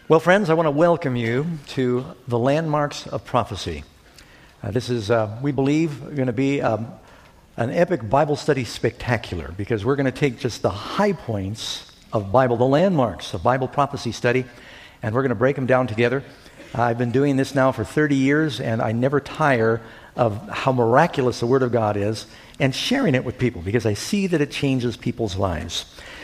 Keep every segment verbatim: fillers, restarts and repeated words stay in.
Well, friends, I want to welcome you to the Landmarks of Prophecy. Uh, this is, uh, we believe, going to be um, an epic Bible study spectacular because we're going to take just the high points of Bible, the landmarks of Bible prophecy study, and we're going to break them down together. Uh, I've been doing this now for thirty years, and I never tire of how miraculous the Word of God is and sharing it with people because I see that it changes people's lives.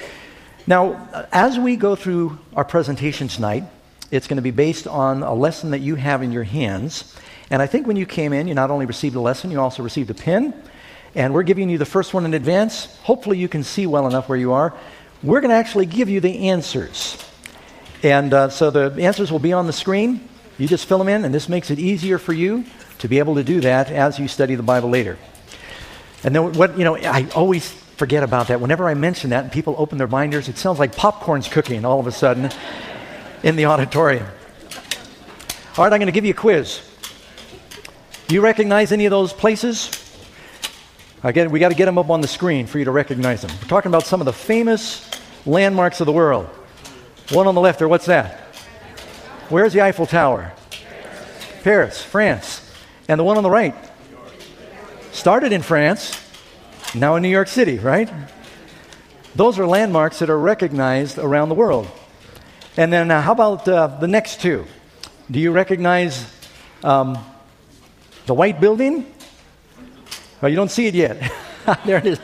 Now, as we go through our presentation tonight, it's going to be based on a lesson that you have in your hands. And I think when you came in, you not only received a lesson, you also received a pen. And we're giving you the first one in advance. Hopefully you can see well enough where you are. We're going to actually give you the answers. And uh, so the answers will be on the screen. You just fill them in, and this makes it easier for you to be able to do that as you study the Bible later. And then what, you know, I always forget about that. Whenever I mention that and people open their binders, it sounds like popcorn's cooking all of a sudden in the auditorium. All right, I'm going to give you a quiz. Do you recognize any of those places? Again, we got to get them up on the screen for you to recognize them. We're talking about some of the famous landmarks of the world. One on the left there, what's that? Where's the Eiffel Tower? Paris, France. And the one on the right? Started in France. Now in New York City, right? Those are landmarks that are recognized around the world. And then uh, how about uh, the next two? Do you recognize um, the white building? Well, you don't see it yet. There it is.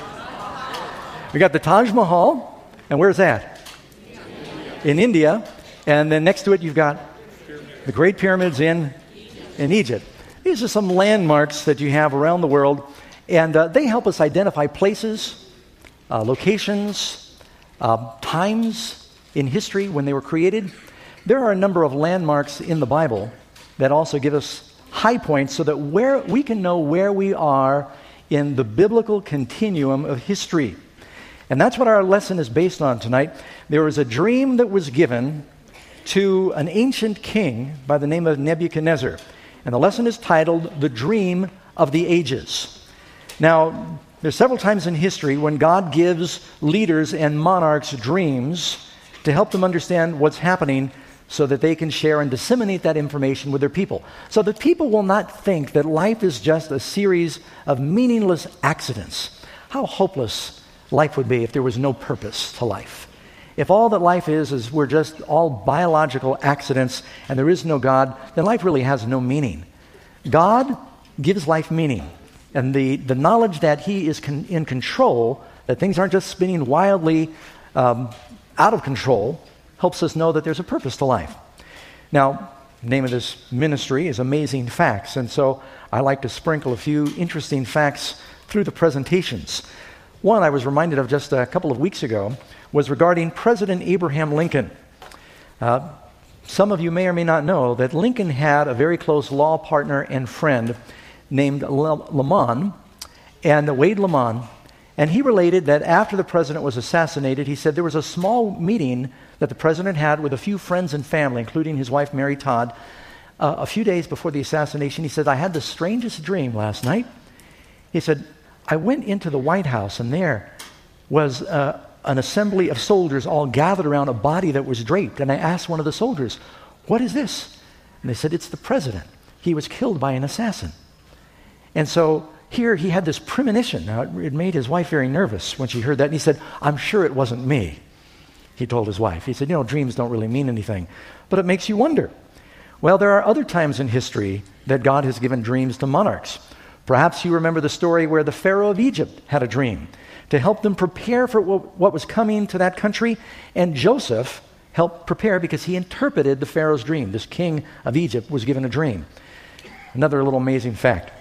We got the Taj Mahal. And where's that? In India. And then next to it, you've got the Great Pyramids in, in Egypt. These are some landmarks that you have around the world. And uh, they help us identify places, uh, locations, uh, times in history when they were created. There are a number of landmarks in the Bible that also give us high points so that where we can know where we are in the biblical continuum of history. And that's what our lesson is based on tonight. There was a dream that was given to an ancient king by the name of Nebuchadnezzar. And the lesson is titled, The Dream of the Ages. Now, there's several times in history when God gives leaders and monarchs dreams to help them understand what's happening so that they can share and disseminate that information with their people. So that people will not think that life is just a series of meaningless accidents. How hopeless life would be if there was no purpose to life. If all that life is is we're just all biological accidents and there is no God, then life really has no meaning. God gives life meaning. And the, the knowledge that He is con- in control, that things aren't just spinning wildly um, out of control, helps us know that there's a purpose to life. Now, the name of this ministry is Amazing Facts, and so I like to sprinkle a few interesting facts through the presentations. One I was reminded of just a couple of weeks ago was regarding President Abraham Lincoln. Uh, some of you may or may not know that Lincoln had a very close law partner and friend named Lamon, and Wade Lamon, and he related that after the president was assassinated, he said there was a small meeting that the president had with a few friends and family, including his wife, Mary Todd, uh, a few days before the assassination. He said, I had the strangest dream last night. He said, I went into the White House, and there was uh, an assembly of soldiers all gathered around a body that was draped, and I asked one of the soldiers, what is this? And they said, it's the president. He was killed by an assassin. And so here he had this premonition. Now, it made his wife very nervous when she heard that. And he said, I'm sure it wasn't me, he told his wife. He said, you know, dreams don't really mean anything, but it makes you wonder. Well, there are other times in history that God has given dreams to monarchs. Perhaps you remember the story where the Pharaoh of Egypt had a dream to help them prepare for what was coming to that country. And Joseph helped prepare because he interpreted the Pharaoh's dream. This king of Egypt was given a dream. Another little amazing fact.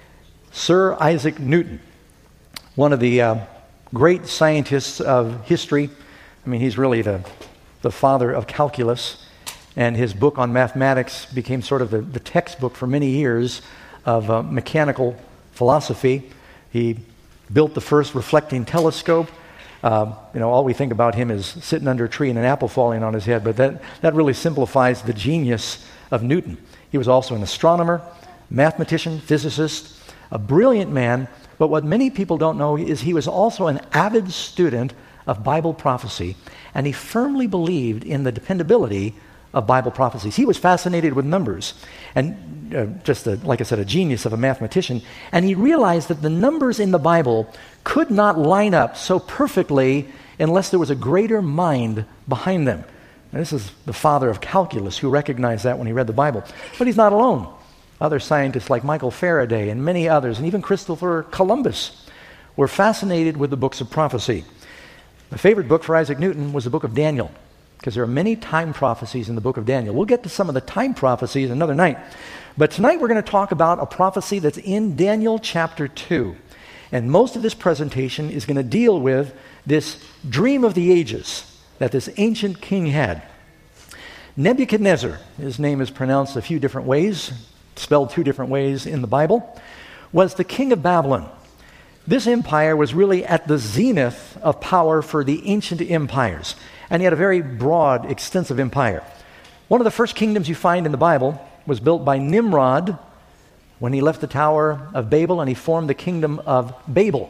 Sir Isaac Newton, one of the uh, great scientists of history. I mean, he's really the, the father of calculus, and his book on mathematics became sort of the, the textbook for many years of uh, mechanical philosophy. He built the first reflecting telescope. Uh, you know, all we think about him is sitting under a tree and an apple falling on his head, but that, that really simplifies the genius of Newton. He was also an astronomer, mathematician, physicist, a brilliant man, but what many people don't know is he was also an avid student of Bible prophecy, and he firmly believed in the dependability of Bible prophecies. He was fascinated with numbers, and uh, just a, like I said, a genius of a mathematician, and he realized that the numbers in the Bible could not line up so perfectly unless there was a greater mind behind them. And this is the father of calculus who recognized that when he read the Bible. But he's not alone. Other scientists like Michael Faraday and many others, and even Christopher Columbus, were fascinated with the books of prophecy. My favorite book for Isaac Newton was the book of Daniel, because there are many time prophecies in the book of Daniel. We'll get to some of the time prophecies another night. But tonight we're going to talk about a prophecy that's in Daniel chapter two. And most of this presentation is going to deal with this dream of the ages that this ancient king had. Nebuchadnezzar, his name is pronounced a few different ways, spelled two different ways in the Bible, was the king of Babylon. This empire was really at the zenith of power for the ancient empires, and he had a very broad, extensive empire. One of the first kingdoms you find in the Bible was built by Nimrod when he left the Tower of Babel and he formed the kingdom of Babel.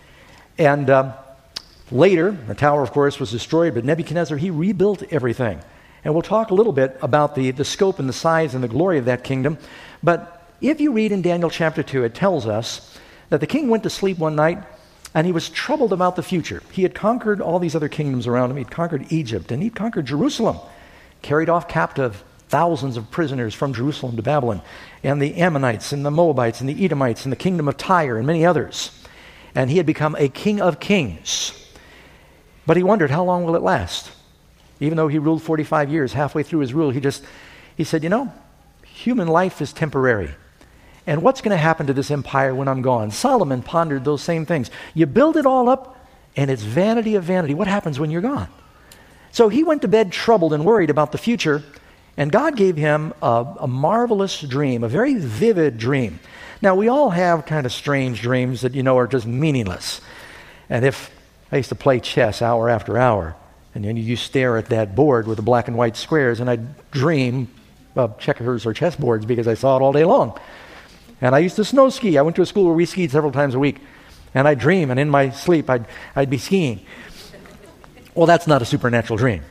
And uh, later, the tower, of course, was destroyed, but Nebuchadnezzar, he rebuilt everything. And we'll talk a little bit about the, the scope and the size and the glory of that kingdom. But if you read in Daniel chapter two, it tells us that the king went to sleep one night and he was troubled about the future. He had conquered all these other kingdoms around him. He'd conquered Egypt and he'd conquered Jerusalem, carried off captive thousands of prisoners from Jerusalem to Babylon, and the Ammonites and the Moabites and the Edomites and the kingdom of Tyre and many others. And he had become a king of kings. But he wondered, how long will it last? Even though he ruled forty-five years, halfway through his rule, he just, he said, you know, human life is temporary. And what's going to happen to this empire when I'm gone? Solomon pondered those same things. You build it all up, and it's vanity of vanity. What happens when you're gone? So he went to bed troubled and worried about the future, and God gave him a, a marvelous dream, a very vivid dream. Now, we all have kind of strange dreams that, you know, are just meaningless. And if I used to play chess hour after hour, and then you stare at that board with the black and white squares, and I'd dream of checkers or chessboards because I saw it all day long. And I used to snow ski. I went to a school where we skied several times a week. And I'd dream, and in my sleep, I'd, I'd be skiing. Well, that's not a supernatural dream.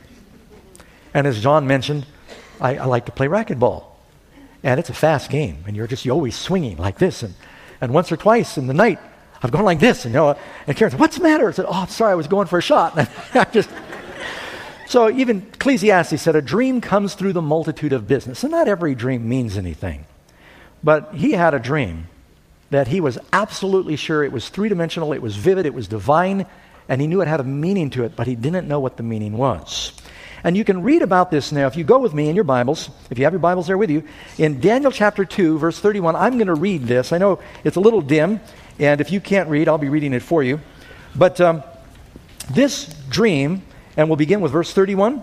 And as John mentioned, I, I like to play racquetball. And it's a fast game, and you're just you're always swinging like this. And, and once or twice in the night, I've gone like this. And, you know, and Karen said, what's the matter? I said, oh, sorry, I was going for a shot. And I just... So even Ecclesiastes said, a dream comes through the multitude of business. And not every dream means anything. But he had a dream that he was absolutely sure it was three-dimensional, it was vivid, it was divine, and he knew it had a meaning to it, but he didn't know what the meaning was. And you can read about this now, if you go with me in your Bibles, if you have your Bibles there with you, in Daniel chapter two, verse thirty-one, I'm going to read this. I know it's a little dim, and if you can't read, I'll be reading it for you. But um, this dream, and we'll begin with verse thirty-one.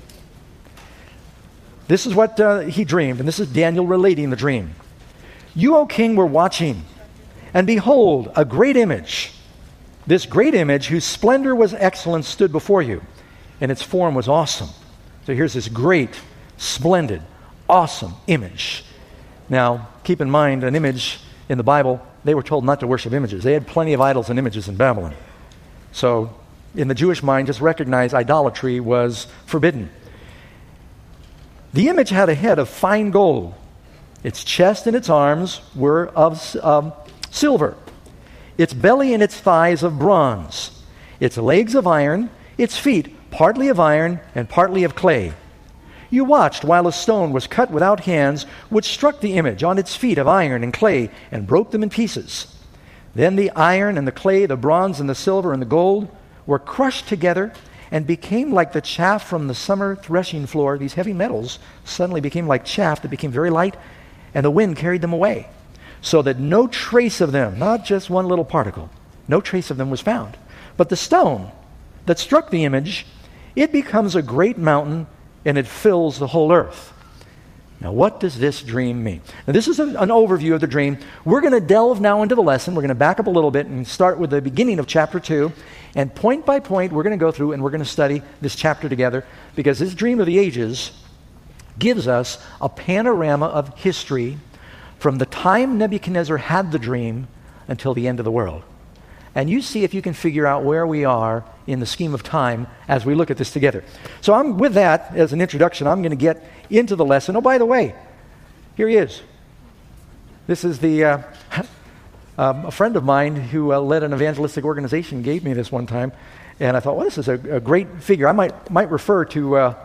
This is what uh, he dreamed, and this is Daniel relating the dream. You, O king, were watching, and behold, a great image. This great image, whose splendor was excellent, stood before you, and its form was awesome. So here's this great, splendid, awesome image. Now, keep in mind, an image in the Bible, they were told not to worship images. They had plenty of idols and images in Babylon. So, in the Jewish mind, just recognize idolatry was forbidden. The image had a head of fine gold. Its chest and its arms were of um, silver. Its belly and its thighs of bronze. Its legs of iron. Its feet partly of iron and partly of clay. You watched while a stone was cut without hands, which struck the image on its feet of iron and clay and broke them in pieces. Then the iron and the clay, the bronze and the silver and the gold were crushed together and became like the chaff from the summer threshing floor. These heavy metals suddenly became like chaff that became very light, and the wind carried them away, so that no trace of them, not just one little particle, no trace of them was found. But the stone that struck the image, it becomes a great mountain, and it fills the whole earth. Now, what does this dream mean? Now, this is a, an overview of the dream. We're going to delve now into the lesson. We're going to back up a little bit and start with the beginning of chapter two. And point by point, we're going to go through and we're going to study this chapter together, because this dream of the ages gives us a panorama of history from the time Nebuchadnezzar had the dream until the end of the world. and you see if you can figure out where we are in the scheme of time as we look at this together. So I'm with that as an introduction. I'm going to get into the lesson. Oh, by the way, here he is. This is the uh, um, a friend of mine who uh, led an evangelistic organization gave me this one time, and I thought, well, this is a, a great figure. I might might refer to uh,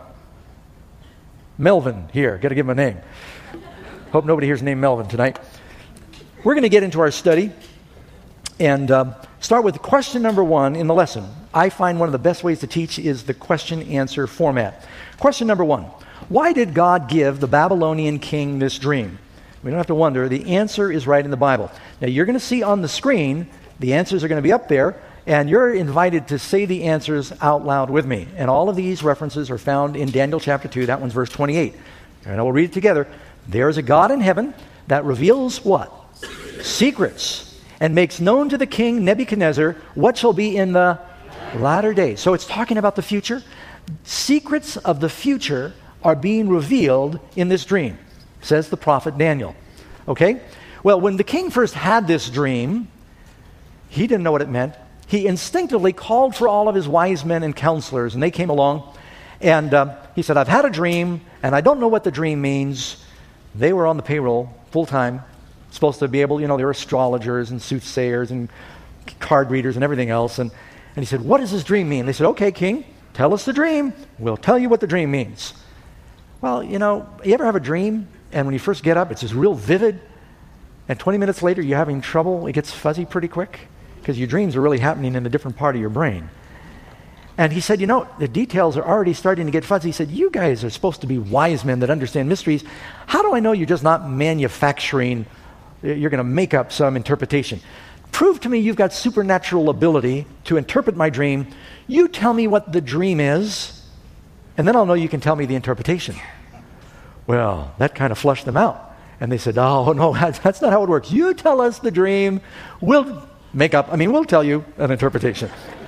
Melvin here. Got to give him a name. Hope nobody hears the name Melvin tonight. We're going to get into our study and um, start with question number one in the lesson. I find one of the best ways to teach is the question-answer format. Question number one, why did God give the Babylonian king this dream? We don't have to wonder. The answer is right in the Bible. Now, you're going to see on the screen, the answers are going to be up there, and you're invited to say the answers out loud with me. And all of these references are found in Daniel chapter two. That one's verse twenty-eight. And I will read it together. There is a God in heaven that reveals what? Secrets, and makes known to the king Nebuchadnezzar what shall be in the latter days. So it's talking about the future. Secrets of the future are being revealed in this dream, says the prophet Daniel. Okay? Well, when the king first had this dream, he didn't know what it meant. He instinctively called for all of his wise men and counselors, and they came along, and um, he said, I've had a dream, and I don't know what the dream means. They were on the payroll full-time, supposed to be able, you know, they were astrologers and soothsayers and card readers and everything else. And, and he said, what does this dream mean? They said, okay, king, tell us the dream. We'll tell you what the dream means. Well, you know, you ever have a dream, and when you first get up, it's just real vivid, and twenty minutes later, you're having trouble, it gets fuzzy pretty quick, because your dreams are really happening in a different part of your brain. And he said, you know, the details are already starting to get fuzzy. He said, you guys are supposed to be wise men that understand mysteries. How do I know you're just not manufacturing, you're going to make up some interpretation? Prove to me you've got supernatural ability to interpret my dream. You tell me what the dream is, and then I'll know you can tell me the interpretation. Well, that kind of flushed them out. And they said, oh, no, that's not how it works. You tell us the dream. We'll make up, I mean, we'll tell you an interpretation.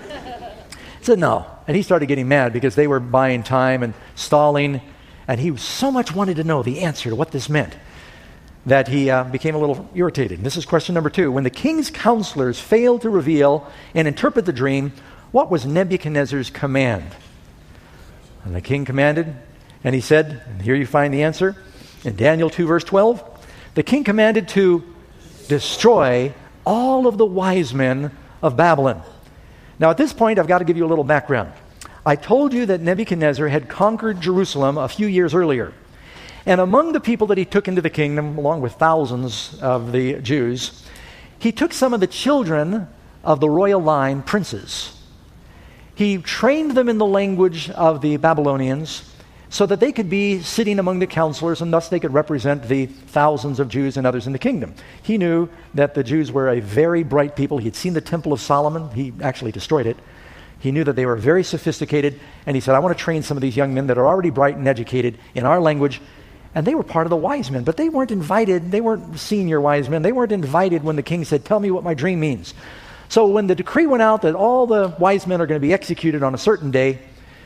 He said, no. And he started getting mad because they were buying time and stalling. And he so much wanted to know the answer to what this meant that he uh, became a little irritated. And this is question number two. When the king's counselors failed to reveal and interpret the dream, what was Nebuchadnezzar's command? And the king commanded, and he said, and here you find the answer, in Daniel two, verse twelve, the king commanded to destroy all of the wise men of Babylon. Now, at this point, I've got to give you a little background. I told you that Nebuchadnezzar had conquered Jerusalem a few years earlier. And among the people that he took into the kingdom, along with thousands of the Jews, he took some of the children of the royal line princes. He trained them in the language of the Babylonians so that they could be sitting among the counselors, and thus they could represent the thousands of Jews and others in the kingdom. He knew that the Jews were a very bright people. He had seen the Temple of Solomon. He actually destroyed it. He knew that they were very sophisticated, and he said, I want to train some of these young men that are already bright and educated in our language. And they were part of the wise men, but they weren't invited. They weren't senior wise men. They weren't invited when the king said, tell me what my dream means. So when the decree went out that all the wise men are going to be executed on a certain day,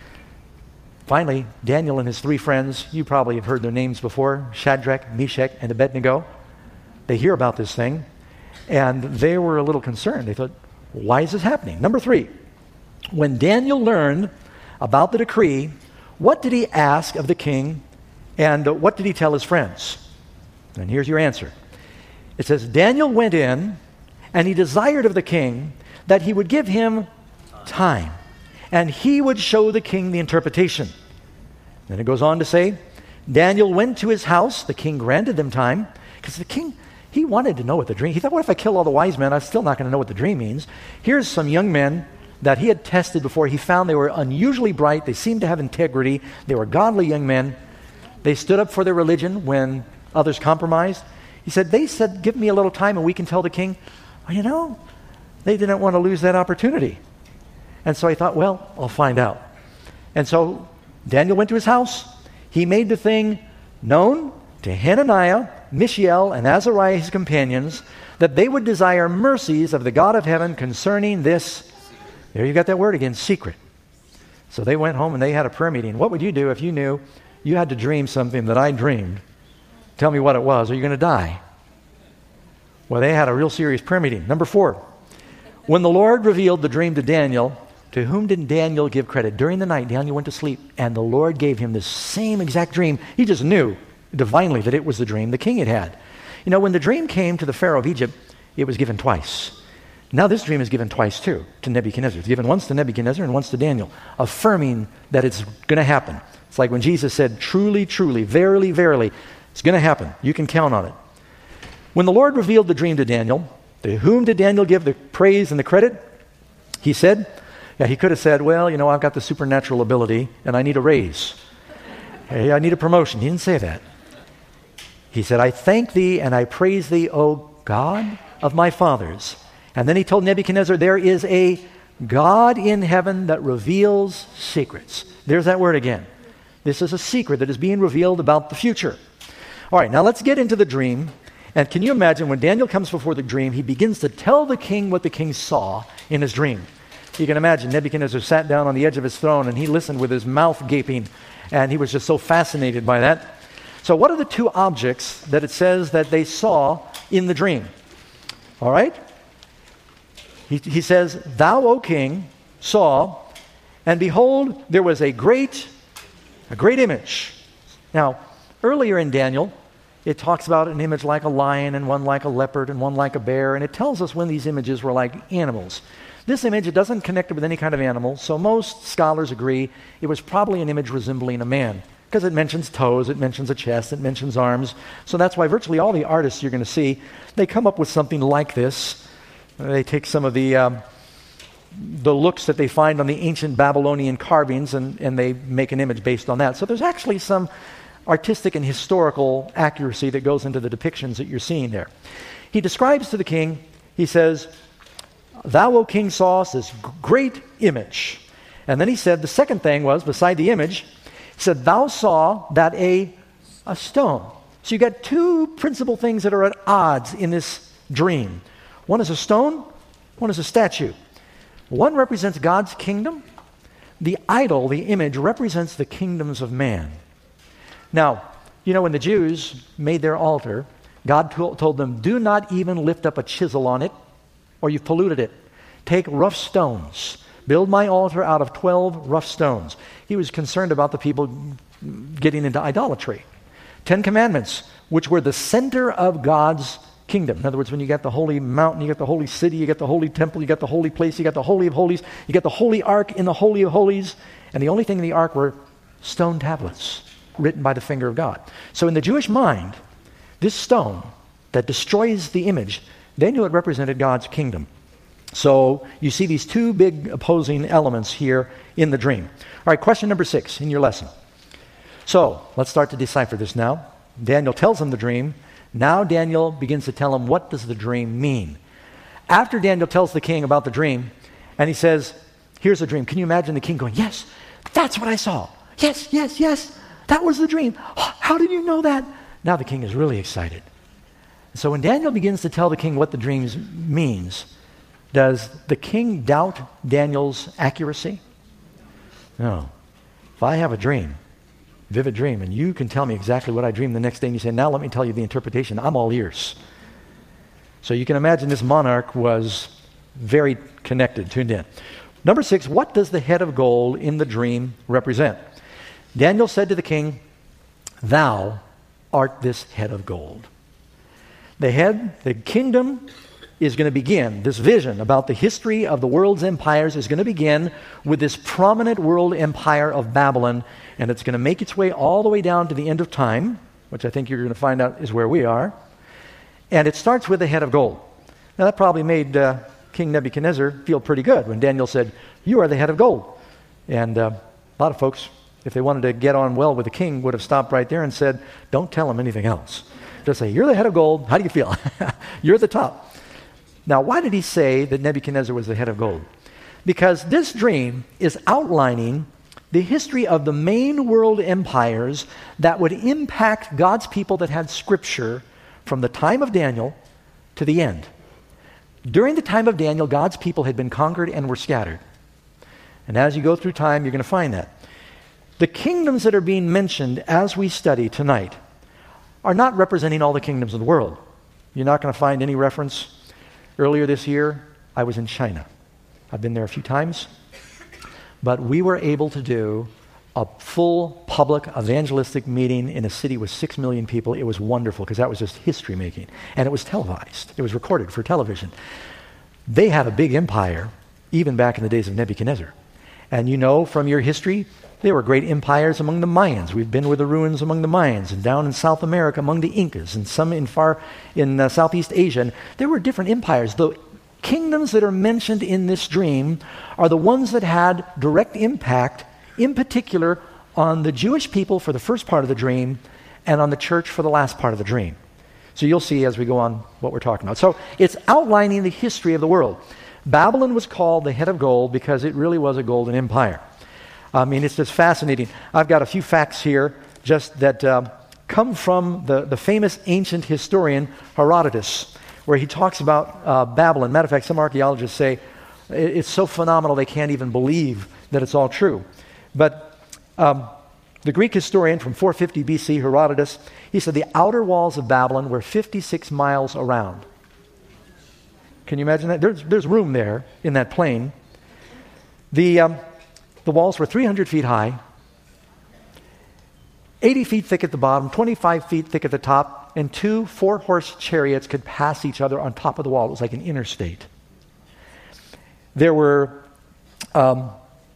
finally, Daniel and his three friends, you probably have heard their names before, Shadrach, Meshach, and Abednego, they hear about this thing, and they were a little concerned. They thought, why is this happening? Number three, when Daniel learned about the decree, what did he ask of the king, and what did he tell his friends? And here's your answer. It says, Daniel went in, and he desired of the king that he would give him time, and he would show the king the interpretation. Then it goes on to say, Daniel went to his house. The king granted them time, because the king, he wanted to know what the dream, he thought, what if I kill all the wise men? I'm still not going to know what the dream means. Here's some young men that he had tested before. He found they were unusually bright. They seemed to have integrity. They were godly young men. They stood up for their religion when others compromised. He said, they said, give me a little time and we can tell the king. Well, you know, they didn't want to lose that opportunity. And so he thought, well, I'll find out. And so Daniel went to his house. He made the thing known to Hananiah, Mishael, and Azariah, his companions, that they would desire mercies of the God of heaven concerning this, there you got that word again, secret. So they went home and they had a prayer meeting. What would you do if you knew you had to dream something that I dreamed? Tell me what it was, or you're going to die. Well, they had a real serious prayer meeting. Number four, When the Lord revealed the dream to Daniel, to whom did Daniel give credit? During the night, Daniel went to sleep, and the Lord gave him the same exact dream. He just knew divinely that it was the dream the king had had. You know, when the dream came to the Pharaoh of Egypt, it was given twice. Now this dream is given twice too, to Nebuchadnezzar. It's given once to Nebuchadnezzar and once to Daniel, affirming that it's going to happen. It's like when Jesus said, truly, truly, verily, verily, it's going to happen. You can count on it. When the Lord revealed the dream to Daniel, to whom did Daniel give the praise and the credit? He said, yeah, he could have said, well, you know, I've got the supernatural ability and I need a raise. Hey, I need a promotion. He didn't say that. He said, I thank thee and I praise thee, O God of my fathers. And then he told Nebuchadnezzar, there is a God in heaven that reveals secrets. There's that word again. This is a secret that is being revealed about the future. All right, now let's get into the dream. And can you imagine when Daniel comes before the dream, he begins to tell the king what the king saw in his dream. You can imagine Nebuchadnezzar sat down on the edge of his throne and he listened with his mouth gaping, and he was just so fascinated by that. So what are the two objects that it says that they saw in the dream? All right? He, he says, thou, O king, saw, and behold, there was a great, a great image. Now, earlier in Daniel, it talks about an image like a lion and one like a leopard and one like a bear, and it tells us when these images were like animals. This image, it doesn't connect it with any kind of animal, so most scholars agree it was probably an image resembling a man, because it mentions toes, it mentions a chest, it mentions arms. So that's why virtually all the artists you're going to see, they come up with something like this. They take some of the um, the looks that they find on the ancient Babylonian carvings and, and they make an image based on that. So there's actually some artistic and historical accuracy that goes into the depictions that you're seeing there. He describes to the king, he says, thou, O king, sawest this great image. And then he said, the second thing was, beside the image, he said, thou saw that a, a stone. So you got two principal things that are at odds in this dream. One is a stone, one is a statue. One represents God's kingdom. The idol, the image, represents the kingdoms of man. Now, you know, when the Jews made their altar, God to- told them, do not even lift up a chisel on it, or you've polluted it. Take rough stones. Build my altar out of twelve rough stones. He was concerned about the people getting into idolatry. Ten Commandments, which were the center of God's kingdom. In other words, when you got the holy mountain, you got the holy city, you got the holy temple, you got the holy place, you got the Holy of Holies, you got the holy ark in the Holy of Holies, and the only thing in the ark were stone tablets written by the finger of God. So in the Jewish mind, this stone that destroys the image, they knew it represented God's kingdom. So you see these two big opposing elements here in the dream. All right, question number six in your lesson. So let's start to decipher this now. Daniel tells him the dream. Now Daniel begins to tell him, what does the dream mean? After Daniel tells the king about the dream, and he says, here's the dream. Can you imagine the king going, yes, that's what I saw. Yes, yes, yes, that was the dream. How did you know that? Now the king is really excited. So when Daniel begins to tell the king what the dream means, does the king doubt Daniel's accuracy? No. If I have a dream, vivid dream, and you can tell me exactly what I dreamed the next day, and you say, now let me tell you the interpretation, I'm all ears. So you can imagine this monarch was very connected, tuned in. Number six, what does the head of gold in the dream represent? Daniel said to the king, thou art this head of gold. The head, the kingdom is going to begin. This vision about the history of the world's empires is going to begin with this prominent world empire of Babylon, and it's going to make its way all the way down to the end of time, which I think you're going to find out is where we are. And it starts with the head of gold. Now that probably made uh, King Nebuchadnezzar feel pretty good when Daniel said, you are the head of gold. And uh, a lot of folks, if they wanted to get on well with the king, would have stopped right there and said, don't tell him anything else. Just say, you're the head of gold. How do you feel? You're at the top. Now, why did he say that Nebuchadnezzar was the head of gold? Because this dream is outlining the history of the main world empires that would impact God's people that had Scripture from the time of Daniel to the end. During the time of Daniel, God's people had been conquered and were scattered. And as you go through time, you're going to find that. The kingdoms that are being mentioned as we study tonight are not representing all the kingdoms of the world. You're not going to find any reference. Earlier this year, I was in China. I've been there a few times. But we were able to do a full public evangelistic meeting in a city with six million people. It was wonderful because that was just history making. And it was televised. It was recorded for television. They had a big empire, even back in the days of Nebuchadnezzar. And you know from your history, there were great empires among the Mayans. We've been with the ruins among the Mayans, and down in South America among the Incas, and some in far in uh, Southeast Asia. And there were different empires. The kingdoms that are mentioned in this dream are the ones that had direct impact, in particular, on the Jewish people for the first part of the dream and on the church for the last part of the dream. So you'll see as we go on what we're talking about. So it's outlining the history of the world. Babylon was called the head of gold because it really was a golden empire. I mean, it's just fascinating. I've got a few facts here just that uh, come from the, the famous ancient historian Herodotus, where he talks about uh, Babylon. Matter of fact, some archaeologists say it's so phenomenal they can't even believe that it's all true. But um, the Greek historian from four fifty B C, Herodotus, he said the outer walls of Babylon were fifty-six miles around. Can you imagine that? There's, there's room there in that plain. The, um, the walls were three hundred feet high, eighty feet thick at the bottom, twenty-five feet thick at the top, and two four-horse chariots could pass each other on top of the wall. It was like an interstate. There were, um,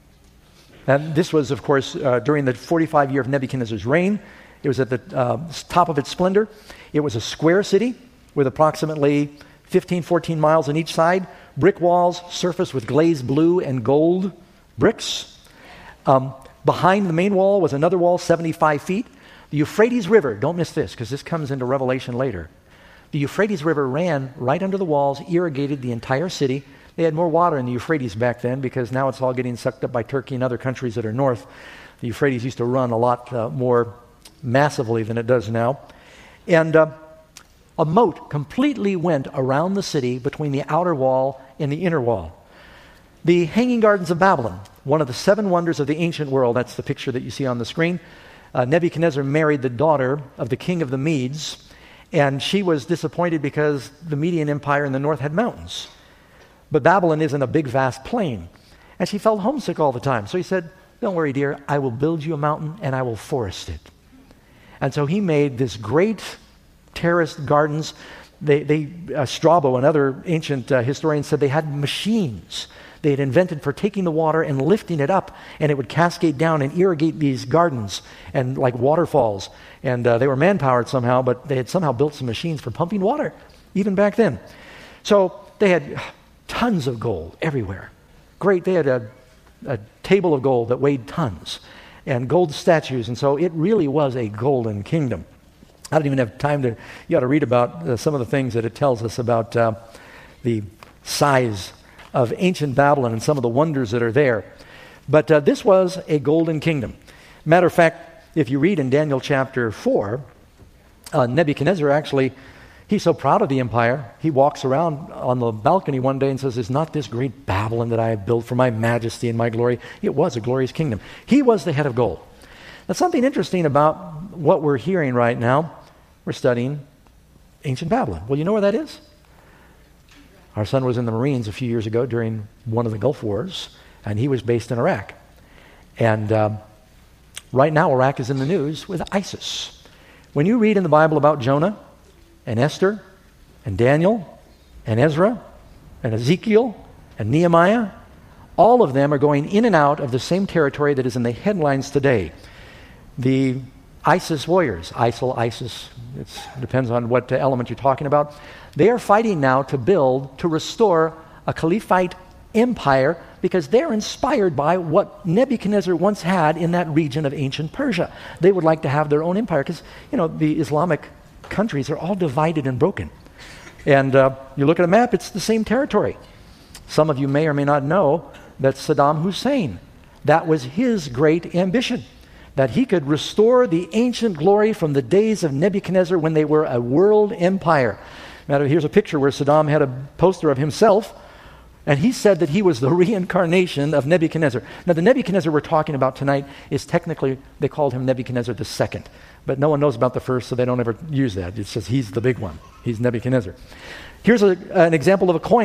and this was, of course, uh, during the forty-five year of Nebuchadnezzar's reign. It was at the uh, top of its splendor. It was a square city with approximately fifteen, fourteen miles on each side, brick walls surfaced with glazed blue and gold bricks. Um, behind the main wall was another wall, seventy-five feet. The Euphrates River, don't miss this because this comes into Revelation later. The Euphrates River ran right under the walls, irrigated the entire city. They had more water in the Euphrates back then because now it's all getting sucked up by Turkey and other countries that are north. The Euphrates used to run a lot uh, more massively than it does now. And uh, a moat completely went around the city between the outer wall and the inner wall. The Hanging Gardens of Babylon, one of the seven wonders of the ancient world, that's the picture that you see on the screen. Uh, Nebuchadnezzar married the daughter of the king of the Medes, and she was disappointed because the Median Empire in the north had mountains. But Babylon isn't a big, vast plain. And she felt homesick all the time. So he said, don't worry, dear, I will build you a mountain and I will forest it. And so he made this great terraced gardens. They, they uh, Strabo and other ancient uh, historians said they had machines they had invented for taking the water and lifting it up, and it would cascade down and irrigate these gardens and like waterfalls. And uh, they were man-powered somehow, but they had somehow built some machines for pumping water, even back then. So they had tons of gold everywhere. Great, they had a, a table of gold that weighed tons, and gold statues, and so it really was a golden kingdom. I don't even have time to, you ought to read about uh, some of the things that it tells us about uh, the size of ancient Babylon and some of the wonders that are there. But uh, this was a golden kingdom. Matter of fact, if you read in Daniel chapter four, uh, Nebuchadnezzar actually, he's so proud of the empire, he walks around on the balcony one day and says, is not this great Babylon that I have built for my majesty and my glory? It was a glorious kingdom. He was the head of gold. Now, something interesting about what we're hearing right now, we're studying ancient Babylon. Well, you know where that is? Our son was in the Marines a few years ago during one of the Gulf Wars, and he was based in Iraq. And um, right now, Iraq is in the news with ISIS. When you read in the Bible about Jonah and Esther and Daniel and Ezra and Ezekiel and Nehemiah, all of them are going in and out of the same territory that is in the headlines today. The ISIS warriors, ISIL, ISIS, it depends on what element you're talking about. They are fighting now to build, to restore a caliphate empire because they're inspired by what Nebuchadnezzar once had in that region of ancient Persia. They would like to have their own empire because, you know, the Islamic countries are all divided and broken. And uh, you look at a map, it's the same territory. Some of you may or may not know that Saddam Hussein, that was his great ambition, that he could restore the ancient glory from the days of Nebuchadnezzar when they were a world empire. Matter, here's a picture where Saddam had a poster of himself, and he said that he was the reincarnation of Nebuchadnezzar. Now, the Nebuchadnezzar we're talking about tonight is technically, they called him Nebuchadnezzar the second, but no one knows about the first, so they don't ever use that. It's just he's the big one. He's Nebuchadnezzar. Here's a, an example of a coin,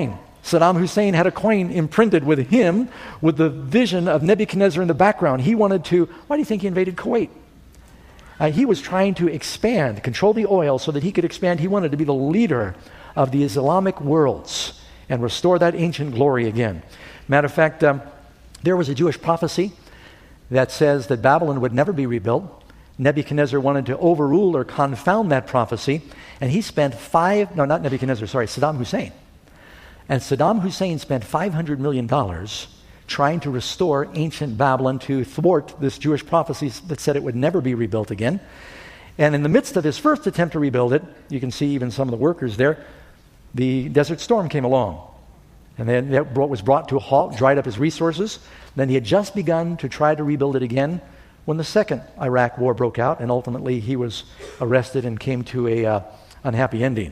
Saddam Hussein had a coin imprinted with him, with the vision of Nebuchadnezzar in the background. He wanted to, why do you think he invaded Kuwait? Uh, he was trying to expand, control the oil so that he could expand. He wanted to be the leader of the Islamic worlds and restore that ancient glory again. Matter of fact, um, there was a Jewish prophecy that says that Babylon would never be rebuilt. Nebuchadnezzar wanted to overrule or confound that prophecy, and he spent five, no, not Nebuchadnezzar, sorry, Saddam Hussein. And Saddam Hussein spent five hundred million dollars trying to restore ancient Babylon to thwart this Jewish prophecy that said it would never be rebuilt again. And in the midst of his first attempt to rebuild it, you can see even some of the workers there, the Desert Storm came along. And then that was brought to a halt, dried up his resources. Then he had just begun to try to rebuild it again when the second Iraq war broke out, and ultimately he was arrested and came to a uh, unhappy ending.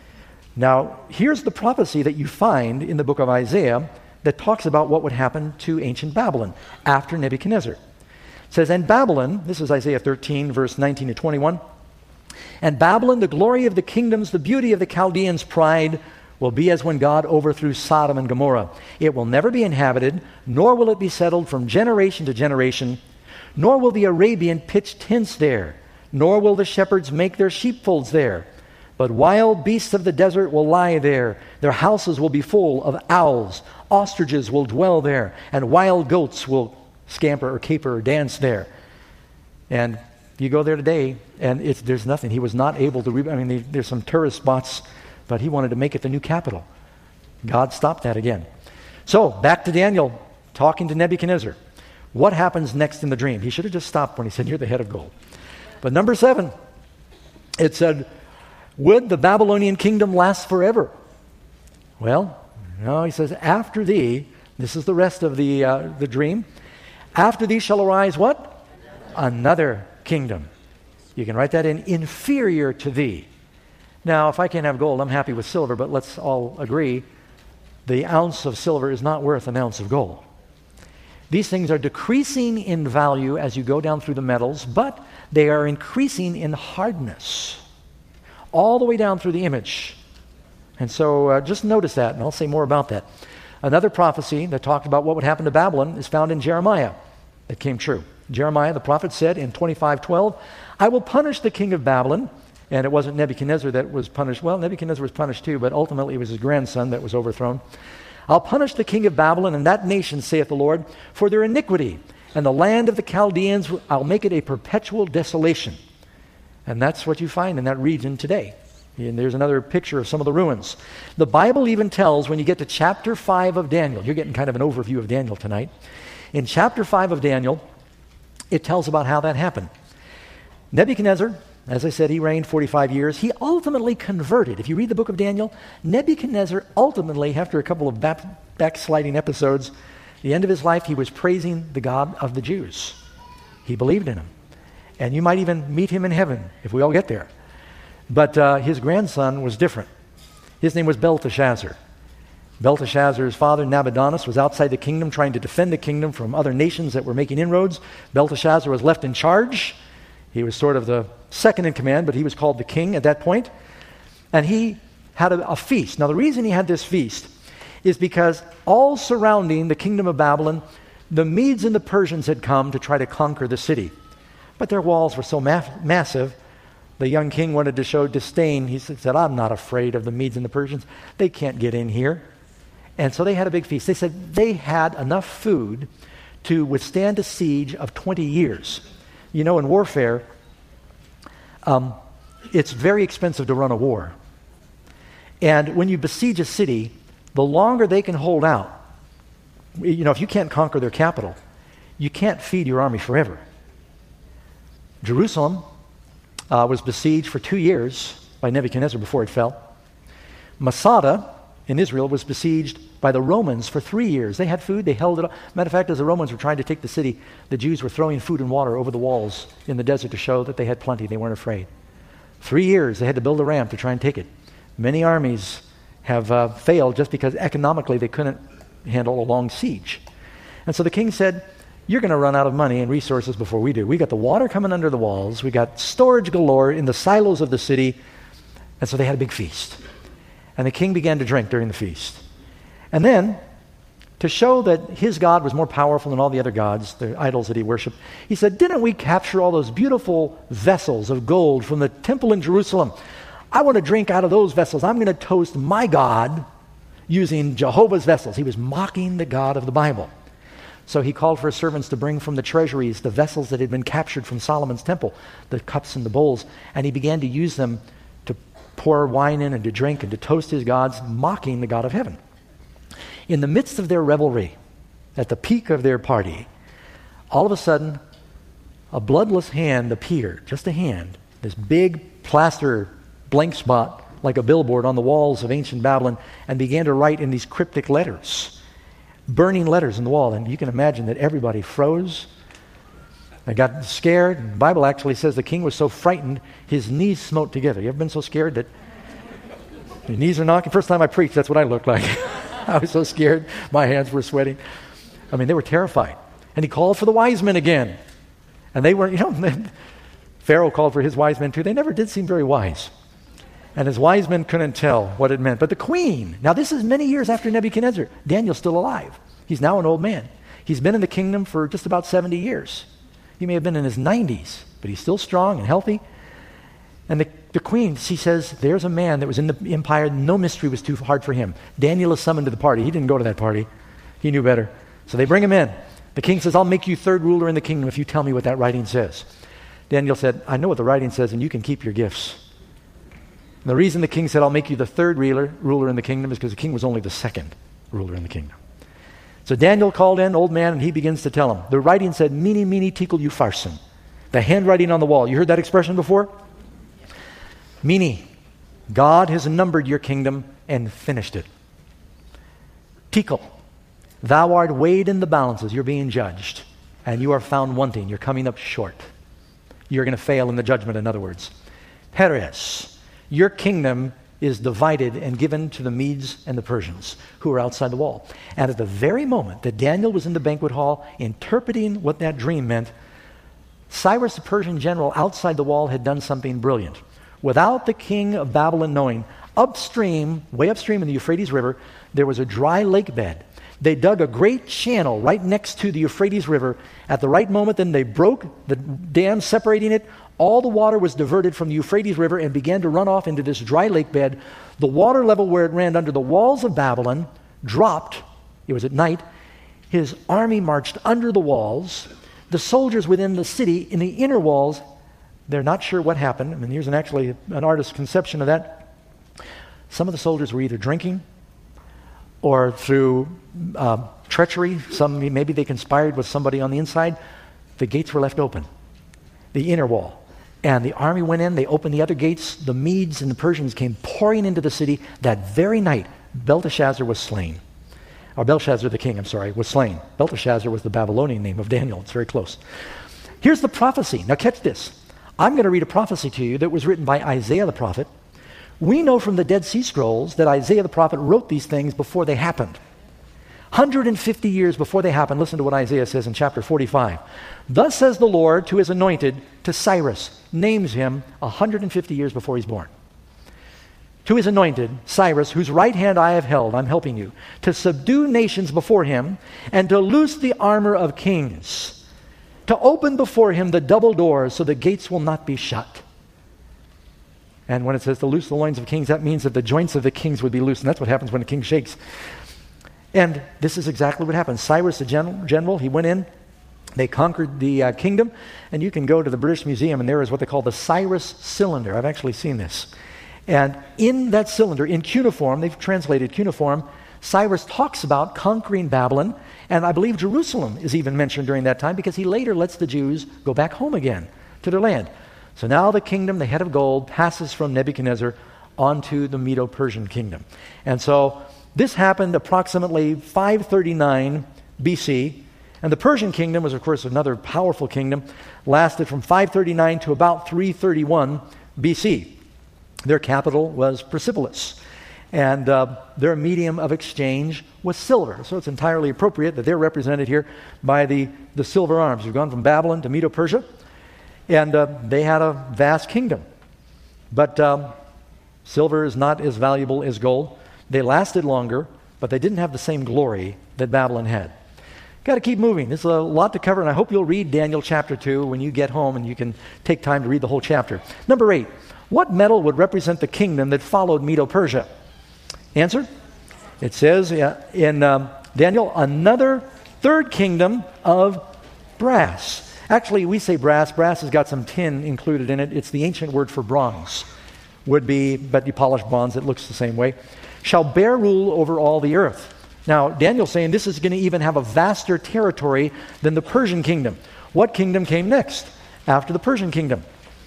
Now, here's the prophecy that you find in the book of Isaiah that talks about what would happen to ancient Babylon after Nebuchadnezzar. It says, and Babylon, this is Isaiah thirteen, verse nineteen to twenty-one, and Babylon, the glory of the kingdoms, the beauty of the Chaldeans' pride, will be as when God overthrew Sodom and Gomorrah. It will never be inhabited, nor will it be settled from generation to generation, nor will the Arabian pitch tents there, nor will the shepherds make their sheepfolds there. But wild beasts of the desert will lie there. Their houses will be full of owls. Ostriches will dwell there, and wild goats will scamper or caper or dance there. And you go there today, and it's, there's nothing. He was not able to, re- I mean, there's some tourist spots, but he wanted to make it the new capital. God stopped that again. So, back to Daniel, talking to Nebuchadnezzar. What happens next in the dream? He should have just stopped when he said, you're the head of gold. But number seven, it said, would the Babylonian kingdom last forever? Well, no, he says, after thee, this is the rest of the uh, the dream, after thee shall arise what? Another kingdom. You can write that in, inferior to thee. Now, if I can't have gold, I'm happy with silver, but let's all agree, the ounce of silver is not worth an ounce of gold. These things are decreasing in value as you go down through the metals, but they are increasing in hardness, all the way down through the image. And so uh, just notice that, and I'll say more about that. Another prophecy that talked about what would happen to Babylon is found in Jeremiah. That came true. Jeremiah, the prophet, said in twenty-five twelve, I will punish the king of Babylon. And it wasn't Nebuchadnezzar that was punished. Well, Nebuchadnezzar was punished too, but ultimately it was his grandson that was overthrown. I'll punish the king of Babylon and that nation, saith the Lord, for their iniquity. And the land of the Chaldeans, I'll make it a perpetual desolation. And that's what you find in that region today. And there's another picture of some of the ruins. The Bible even tells, when you get to chapter five of Daniel, you're getting kind of an overview of Daniel tonight. In chapter five of Daniel, it tells about how that happened. Nebuchadnezzar, as I said, he reigned forty-five years. He ultimately converted. If you read the book of Daniel, Nebuchadnezzar ultimately, after a couple of back, backsliding episodes, the end of his life, he was praising the God of the Jews. He believed in him. And you might even meet him in heaven if we all get there. But uh, his grandson was different. His name was Belteshazzar. Belteshazzar's father, Nabonidus, was outside the kingdom trying to defend the kingdom from other nations that were making inroads. Belteshazzar was left in charge. He was sort of the second in command, but he was called the king at that point. And he had a, a feast. Now, the reason he had this feast is because all surrounding the kingdom of Babylon, the Medes and the Persians had come to try to conquer the city. But their walls were so ma- massive, the young king wanted to show disdain. He said, I'm not afraid of the Medes and the Persians. They can't get in here. And so they had a big feast. They said they had enough food to withstand a siege of twenty years. You know, in warfare, um, it's very expensive to run a war. And when you besiege a city, the longer they can hold out, you know, if you can't conquer their capital, you can't feed your army forever. Jerusalem uh, was besieged for two years by Nebuchadnezzar before it fell. Masada in Israel was besieged by the Romans for three years. They had food, they held it up. Matter of fact, as the Romans were trying to take the city, the Jews were throwing food and water over the walls in the desert to show that they had plenty, they weren't afraid. Three years, they had to build a ramp to try and take it. Many armies have uh, failed just because economically they couldn't handle a long siege. And so the king said, you're going to run out of money and resources before we do. We got the water coming under the walls. We got storage galore in the silos of the city. And so they had a big feast. And the king began to drink during the feast. And then, to show that his God was more powerful than all the other gods, the idols that he worshiped, he said, didn't we capture all those beautiful vessels of gold from the temple in Jerusalem? I want to drink out of those vessels. I'm going to toast my God using Jehovah's vessels. He was mocking the God of the Bible. So he called for his servants to bring from the treasuries the vessels that had been captured from Solomon's temple, the cups and the bowls, and he began to use them to pour wine in and to drink and to toast his gods, mocking the God of heaven. In the midst of their revelry, at the peak of their party, all of a sudden, a bloodless hand appeared, just a hand, this big plaster blank spot like a billboard on the walls of ancient Babylon, and began to write in these cryptic letters, burning letters in the wall. And you can imagine that everybody froze. They got scared. The Bible actually says the king was so frightened, his knees smote together. You ever been so scared that your knees are knocking? First time I preached, that's what I looked like. I was so scared. My hands were sweating. I mean, they were terrified. And he called for the wise men again. And they were, you know, Pharaoh called for his wise men too. They never did seem very wise. And his wise men couldn't tell what it meant. But the queen, now this is many years after Nebuchadnezzar. Daniel's still alive. He's now an old man. He's been in the kingdom for just about seventy years. He may have been in his nineties, but he's still strong and healthy. And the, the queen, she says, there's a man that was in the empire. No mystery was too hard for him. Daniel is summoned to the party. He didn't go to that party. He knew better. So they bring him in. The king says, I'll make you third ruler in the kingdom if you tell me what that writing says. Daniel said, I know what the writing says, and you can keep your gifts. And the reason the king said, I'll make you the third ruler, ruler in the kingdom is because the king was only the second ruler in the kingdom. So Daniel called in, old man, and he begins to tell him. The writing said, Mene, mene, tekel, upharsin. The handwriting on the wall. You heard that expression before? Mene, God has numbered your kingdom and finished it. Tekel, thou art weighed in the balances. You're being judged. And you are found wanting. You're coming up short. You're going to fail in the judgment, in other words. Peres, your kingdom is divided and given to the Medes and the Persians who are outside the wall. And at the very moment that Daniel was in the banquet hall interpreting what that dream meant, Cyrus, the Persian general outside the wall, had done something brilliant. Without the king of Babylon knowing, upstream, way upstream in the Euphrates River, there was a dry lake bed. They dug a great channel right next to the Euphrates River. At the right moment, then they broke the dam separating it. All the water was diverted from the Euphrates River and began to run off into this dry lake bed. The water level where it ran under the walls of Babylon dropped. It was at night. His army marched under the walls. The soldiers within the city in the inner walls, they're not sure what happened. I mean, here's an actually an artist's conception of that. Some of the soldiers were either drinking or through uh, treachery. Some, maybe they conspired with somebody on the inside. The gates were left open, the inner wall. And the army went in, they opened the other gates. The Medes and the Persians came pouring into the city. That very night, Belteshazzar was slain. Or Belshazzar the king, I'm sorry, was slain. Belteshazzar was the Babylonian name of Daniel. It's very close. Here's the prophecy. Now catch this. I'm going to read a prophecy to you that was written by Isaiah the prophet. We know from the Dead Sea Scrolls that Isaiah the prophet wrote these things before they happened. one hundred fifty years before they happened, listen to what Isaiah says in chapter forty-five. Thus says the Lord to his anointed, to Cyrus, names him one hundred fifty years before he's born. To his anointed, Cyrus, whose right hand I have held, I'm helping you, to subdue nations before him, and to loose the armor of kings, to open before him the double doors so the gates will not be shut. And when it says to loose the loins of kings, that means that the joints of the kings would be loose, and that's what happens when a king shakes. And this is exactly what happened. Cyrus, the gen- general, he went in, they conquered the uh, kingdom, and you can go to the British Museum, and there is what they call the Cyrus cylinder. I've actually seen this. And in that cylinder, in cuneiform, they've translated cuneiform, Cyrus talks about conquering Babylon, and I believe Jerusalem is even mentioned during that time because he later lets the Jews go back home again to their land. So now the kingdom, the head of gold, passes from Nebuchadnezzar onto the Medo-Persian kingdom. And so this happened approximately five thirty-nine B C, and the Persian kingdom was, of course, another powerful kingdom, lasted from five thirty-nine to about three thirty-one B C. Their capital was Persepolis, and uh, their medium of exchange was silver. So it's entirely appropriate that they're represented here by the, the silver arms. We've gone from Babylon to Medo-Persia, and uh, they had a vast kingdom. But um, silver is not as valuable as gold. They lasted longer. but they didn't have the same glory that Babylon had. Got to keep moving. There's a lot to cover, and I hope you'll read Daniel chapter two when you get home and you can take time to read the whole chapter. Number eight, what metal would represent the kingdom that followed Medo-Persia? Answer? It says in um, Daniel, another third kingdom of brass. Actually, we say brass. Brass has got some tin included in it. It's the ancient word for bronze. Would be, but you polish bronze, it looks the same way. Shall bear rule over all the earth. Now, Daniel's saying this is going to even have a vaster territory than the Persian kingdom. What kingdom came next after the Persian kingdom?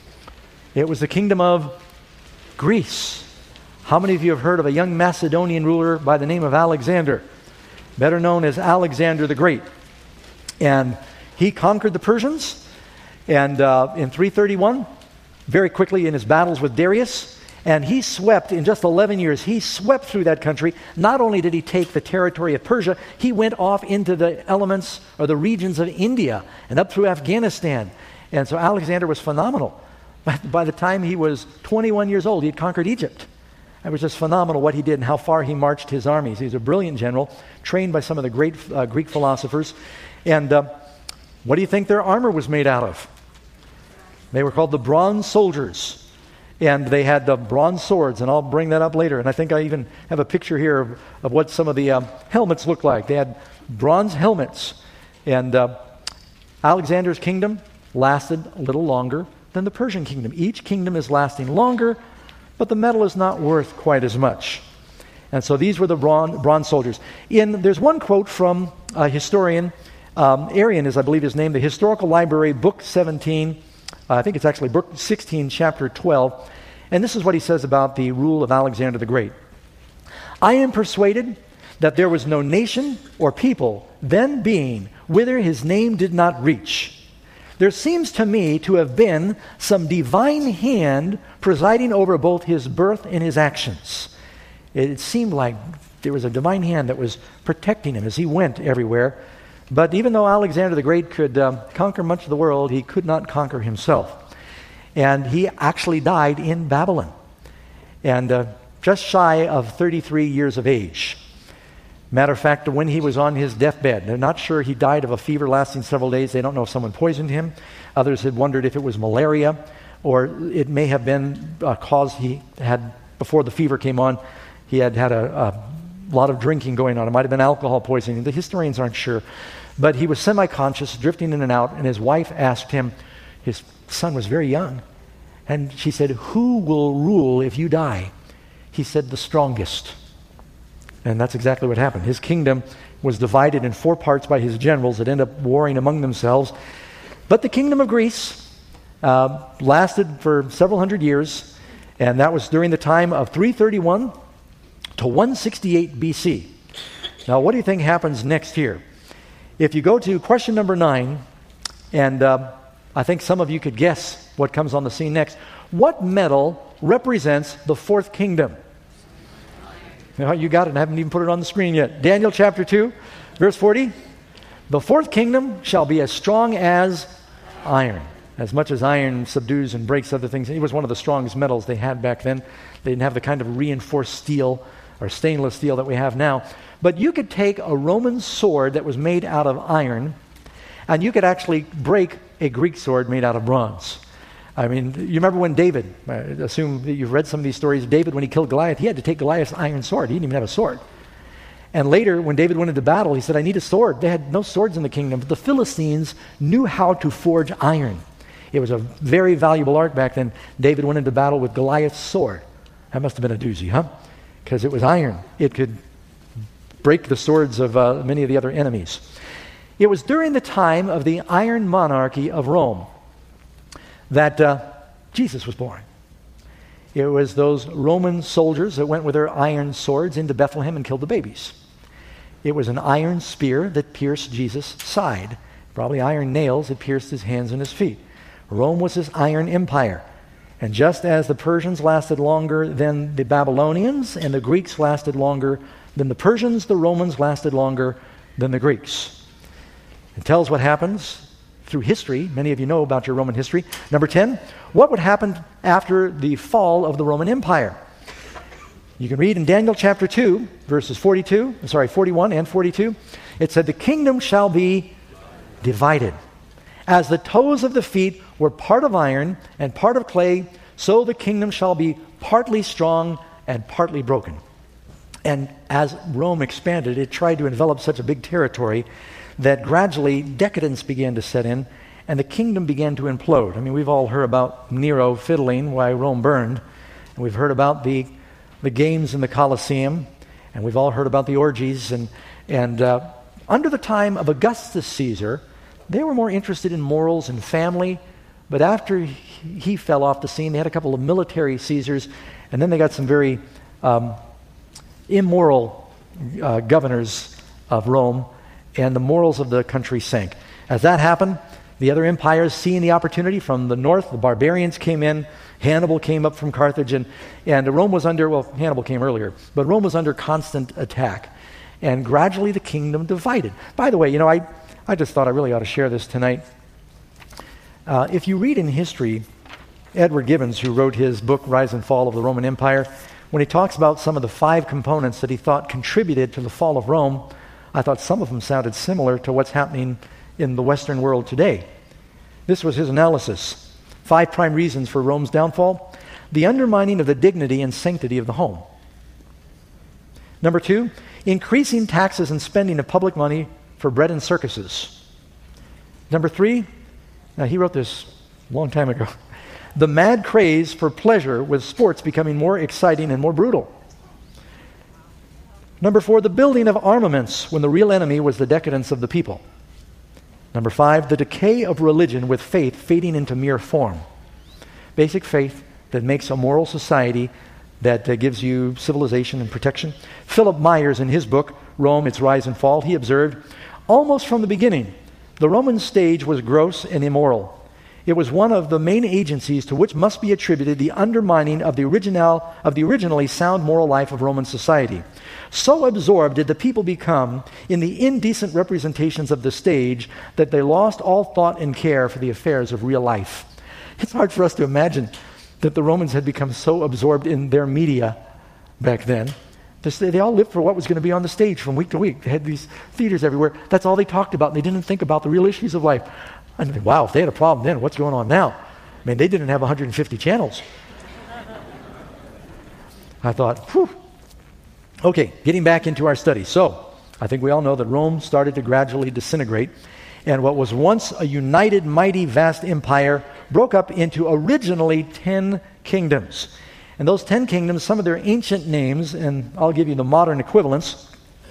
It was the kingdom of Greece. How many of you have heard of a young Macedonian ruler by the name of Alexander, better known as Alexander the Great? And he conquered the Persians, and uh, in three thirty-one, very quickly in his battles with Darius, and he swept, in just eleven years, he swept through that country. Not only did he take the territory of Persia, he went off into the elements or the regions of India and up through Afghanistan. And so Alexander was phenomenal. But by the time he was twenty-one years old, he had conquered Egypt. It was just phenomenal what he did and how far he marched his armies. He was a brilliant general, trained by some of the great uh, Greek philosophers. And uh, what do you think their armor was made out of? They were called the bronze soldiers. And they had the bronze swords, and I'll bring that up later. And I think I even have a picture here of, of what some of the um, helmets looked like. They had bronze helmets. And uh, Alexander's kingdom lasted a little longer than the Persian kingdom. Each kingdom is lasting longer, but the metal is not worth quite as much. And so these were the bronze, bronze soldiers. In, there's one quote from a historian, um, Arian is, I believe, his name, the Historical Library, Book seventeen, Uh, I think it's actually book sixteen, chapter twelve. And this is what he says about the rule of Alexander the Great. I am persuaded that there was no nation or people then being whither his name did not reach. There seems to me to have been some divine hand presiding over both his birth and his actions. It seemed like there was a divine hand that was protecting him as he went everywhere. But even though Alexander the Great could um, conquer much of the world, he could not conquer himself. And he actually died in Babylon, and uh, just shy of thirty-three years of age. Matter of fact, when he was on his deathbed, they're not sure he died of a fever lasting several days. They don't know if someone poisoned him. Others had wondered if it was malaria, or it may have been a cause he had, before the fever came on, he had had a, a lot of drinking going on. It might have been alcohol poisoning. The historians aren't sure. But he was semi-conscious, drifting in and out, and his wife asked him, his son was very young, and she said, "Who will rule if you die?" He said, "The strongest." And that's exactly what happened. His kingdom was divided in four parts by his generals that ended up warring among themselves. But the kingdom of Greece uh, lasted for several hundred years, and that was during the time of three thirty-one to one sixty-eight B C. Now, what do you think happens next here? If you go to question number nine, and uh, I think some of you could guess what comes on the scene next. What metal represents the fourth kingdom? You know, you got it, I haven't even put it on the screen yet. Daniel chapter two, verse forty. The fourth kingdom shall be as strong as iron. As much as iron subdues and breaks other things, it was one of the strongest metals they had back then. They didn't have the kind of reinforced steel or stainless steel that we have now. But you could take a Roman sword that was made out of iron, and you could actually break a Greek sword made out of bronze. I mean, you remember when David, I assume that you've read some of these stories, David, when he killed Goliath, he had to take Goliath's iron sword. He didn't even have a sword. And later, when David went into battle, he said, "I need a sword." They had no swords in the kingdom, but the Philistines knew how to forge iron. It was a very valuable art back then. David went into battle with Goliath's sword. That must have been a doozy, huh? Because it was iron. It could break the swords of uh, many of the other enemies. It was during the time of the Iron Monarchy of Rome that uh, Jesus was born. It was those Roman soldiers that went with their iron swords into Bethlehem and killed the babies. It was an iron spear that pierced Jesus' side. Probably iron nails that pierced his hands and his feet. Rome was this iron empire. And just as the Persians lasted longer than the Babylonians and the Greeks lasted longer than the Persians, the Romans lasted longer than the Greeks. It tells what happens through history. Many of you know about your Roman history. Number ten, what would happen after the fall of the Roman Empire? You can read in Daniel chapter two, verses forty-two, sorry, forty-one and forty-two. It said, the kingdom shall be divided. As the toes of the feet were part of iron and part of clay, so the kingdom shall be partly strong and partly broken. And as Rome expanded, it tried to envelop such a big territory that gradually decadence began to set in and the kingdom began to implode. I mean, we've all heard about Nero fiddling why Rome burned, and we've heard about the the games in the Colosseum, and we've all heard about the orgies. And, and uh, under the time of Augustus Caesar, they were more interested in morals and family, but after he, he fell off the scene, they had a couple of military Caesars, and then they got some very um, immoral uh, governors of Rome, and the morals of the country sank. As that happened, the other empires, seeing the opportunity from the north, the barbarians came in, Hannibal came up from Carthage, and, and Rome was under, well, Hannibal came earlier, but Rome was under constant attack. And gradually the kingdom divided. By the way, you know, I, I just thought I really ought to share this tonight. Uh, if you read in history, Edward Gibbons, who wrote his book, Rise and Fall of the Roman Empire, when he talks about some of the five components that he thought contributed to the fall of Rome, I thought some of them sounded similar to what's happening in the Western world today. This was his analysis. Five prime reasons for Rome's downfall. The undermining of the dignity and sanctity of the home. Number two, increasing taxes and spending of public money for bread and circuses. Number three, now he wrote this a long time ago, the mad craze for pleasure with sports becoming more exciting and more brutal. Number four, the building of armaments when the real enemy was the decadence of the people. Number five, the decay of religion with faith fading into mere form. Basic faith that makes a moral society that uh, gives you civilization and protection. Philip Myers, in his book, Rome, Its Rise and Fall, he observed, almost from the beginning, the Roman stage was gross and immoral. It was one of the main agencies to which must be attributed the undermining of the original, of the originally sound moral life of Roman society. So absorbed did the people become in the indecent representations of the stage that they lost all thought and care for the affairs of real life. It's hard for us to imagine that the Romans had become so absorbed in their media back then. They all lived for what was going to be on the stage from week to week. They had these theaters everywhere. That's all they talked about. And they didn't think about the real issues of life. I mean, wow, if they had a problem then, what's going on now? I mean, they didn't have one hundred fifty channels. I thought, whew. Okay, getting back into our study. So, I think we all know that Rome started to gradually disintegrate, and what was once a united, mighty, vast empire broke up into originally ten kingdoms. And those ten kingdoms, some of their ancient names, and I'll give you the modern equivalents.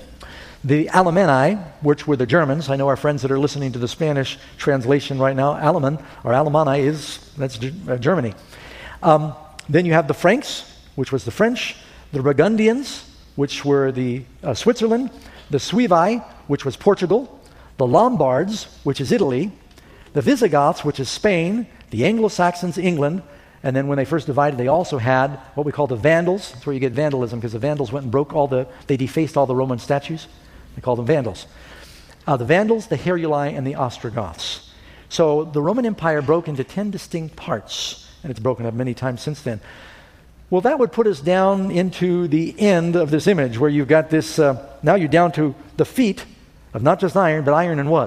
The Alemanni, which were the Germans. I know our friends that are listening to the Spanish translation right now. Aleman, or Alemanni, is, that's uh, Germany. Um, then you have the Franks, which was the French. The Burgundians, which were the uh, Switzerland. The Suevi, which was Portugal. The Lombards, which is Italy. The Visigoths, which is Spain. The Anglo-Saxons, England. And then when they first divided, they also had what we call the Vandals. That's where you get vandalism, because the Vandals went and broke all the, they defaced all the Roman statues. They called them Vandals. Uh, the Vandals, the Heruli, and the Ostrogoths. So the Roman Empire broke into ten distinct parts, and it's broken up many times since then. Well, that would put us down into the end of this image, where you've got this, uh, now you're down to the feet of not just iron, but iron and what?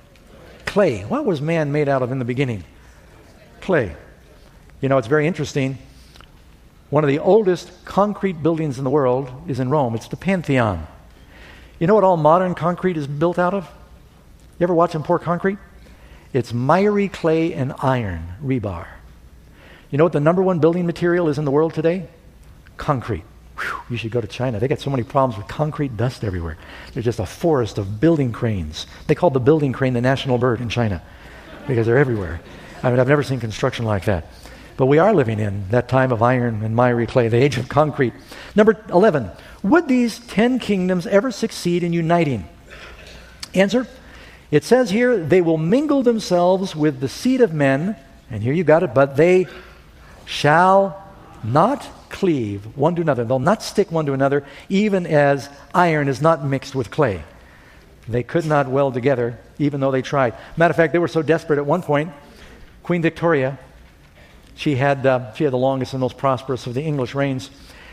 Clay. What was man made out of in the beginning? Clay. You know, it's very interesting. One of the oldest concrete buildings in the world is in Rome. It's the Pantheon. You know what all modern concrete is built out of? You ever watch them pour concrete? It's miry clay and iron, rebar. You know what the number one building material is in the world today? Concrete. Whew, you should go to China. They got so many problems with concrete dust everywhere. There's just a forest of building cranes. They call the building crane the national bird in China because they're everywhere. I mean, I've never seen construction like that. But we are living in that time of iron and miry clay, the age of concrete. Number eleven, would these ten kingdoms ever succeed in uniting? Answer, it says here, they will mingle themselves with the seed of men, and here you got it, but they shall not cleave one to another. They'll not stick one to another, even as iron is not mixed with clay. They could not weld together, even though they tried. Matter of fact, they were so desperate at one point, Queen Victoria, She had uh, she had the longest and most prosperous of the English reigns.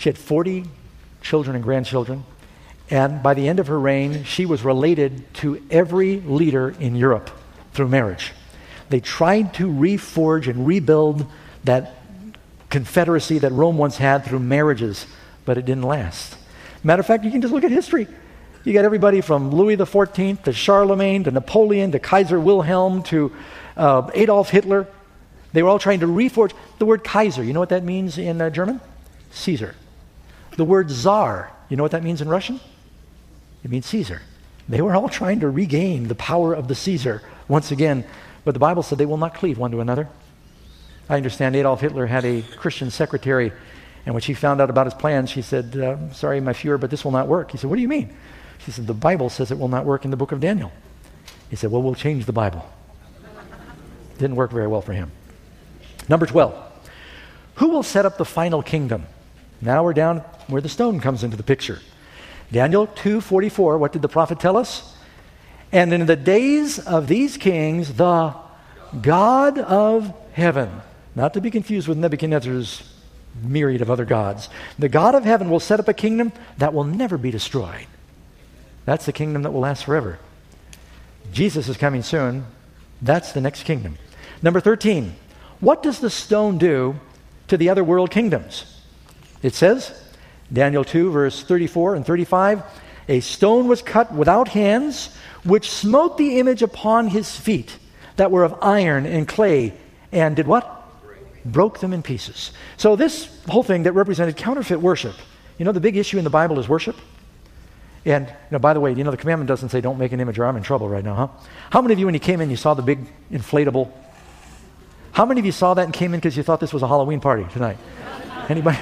She had forty children and grandchildren. And by the end of her reign, she was related to every leader in Europe through marriage. They tried to reforge and rebuild that confederacy that Rome once had through marriages, but it didn't last. Matter of fact, you can just look at history. You got everybody from Louis the fourteenth to Charlemagne to Napoleon to Kaiser Wilhelm to uh, Adolf Hitler. They were all trying to reforge. The word Kaiser, you know what that means in uh, German? Caesar. The word Tsar, you know what that means in Russian? It means Caesar. They were all trying to regain the power of the Caesar once again, but the Bible said they will not cleave one to another. I understand Adolf Hitler had a Christian secretary, and when she found out about his plans, she said, uh, sorry, my Fuhrer, but this will not work. He said, what do you mean? She said, the Bible says it will not work in the book of Daniel. He said, well, we'll change the Bible. Didn't work very well for him. Number twelve, who will set up the final kingdom? Now we're down where the stone comes into the picture. Daniel two forty-four, what did the prophet tell us? And in the days of these kings, the God of heaven, not to be confused with Nebuchadnezzar's myriad of other gods, the God of heaven will set up a kingdom that will never be destroyed. That's the kingdom that will last forever. Jesus is coming soon. That's the next kingdom. Number thirteen, what does the stone do to the other world kingdoms? It says, Daniel two, verse thirty-four and thirty-five, a stone was cut without hands, which smote the image upon his feet, that were of iron and clay, and did what? Break. Broke them in pieces. So this whole thing that represented counterfeit worship. You know, the big issue in the Bible is worship. And, you know, by the way, you know, the commandment doesn't say don't make an image or I'm in trouble right now, huh? How many of you, when you came in, you saw the big inflatable? How many of you saw that and came in because you thought this was a Halloween party tonight? Anybody?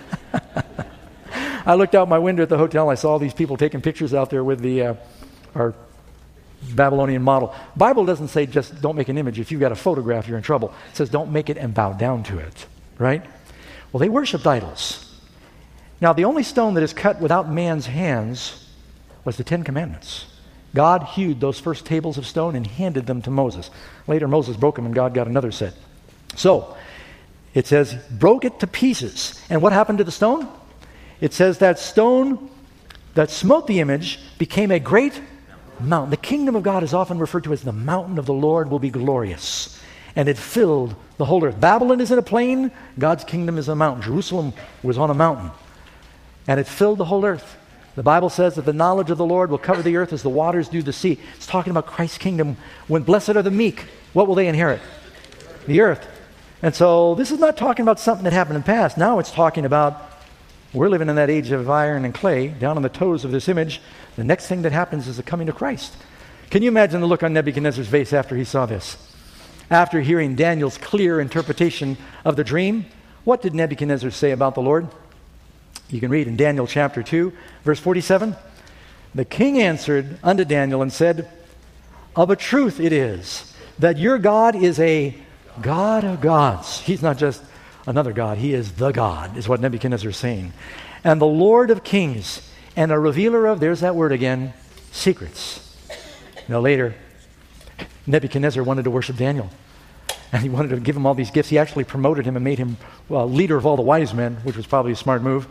I looked out my window at the hotel and I saw all these people taking pictures out there with the uh, our Babylonian model. Bible doesn't say just don't make an image. If you've got a photograph, you're in trouble. It says don't make it and bow down to it, right? Well, they worshipped idols. Now, the only stone that is cut without man's hands was the Ten Commandments. God hewed those first tables of stone and handed them to Moses. Later, Moses broke them and God got another set. So, it says, broke it to pieces. And what happened to the stone? It says that stone that smote the image became a great mountain. The kingdom of God is often referred to as the mountain of the Lord will be glorious. And it filled the whole earth. Babylon is in a plain. God's kingdom is a mountain. Jerusalem was on a mountain. And it filled the whole earth. The Bible says that the knowledge of the Lord will cover the earth as the waters do the sea. It's talking about Christ's kingdom. When blessed are the meek, what will they inherit? The earth. And so this is not talking about something that happened in the past. Now it's talking about we're living in that age of iron and clay, down on the toes of this image. The next thing that happens is the coming of Christ. Can you imagine the look on Nebuchadnezzar's face after he saw this? After hearing Daniel's clear interpretation of the dream, what did Nebuchadnezzar say about the Lord? You can read in Daniel chapter two, verse forty-seven. The king answered unto Daniel and said, of a truth it is that your God is a God of gods. He's not just another God. He is the God, is what Nebuchadnezzar is saying. And the Lord of kings, and a revealer of, there's that word again, secrets. Now later, Nebuchadnezzar wanted to worship Daniel. And he wanted to give him all these gifts. He actually promoted him and made him well, leader of all the wise men, which was probably a smart move.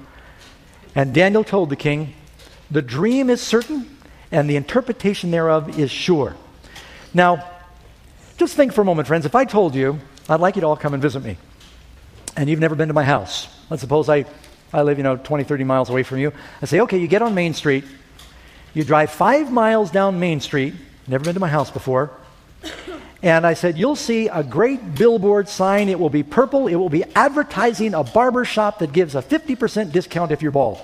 And Daniel told the king, the dream is certain, and the interpretation thereof is sure. Now, just think for a moment, friends. If I told you, I'd like you to all come and visit me, and you've never been to my house. Let's suppose I, I live, you know, twenty, thirty miles away from you. I say, okay, you get on Main Street. You drive five miles down Main Street. Never been to my house before. And I said, you'll see a great billboard sign. It will be purple. It will be advertising a barber shop that gives a fifty percent discount if you're bald.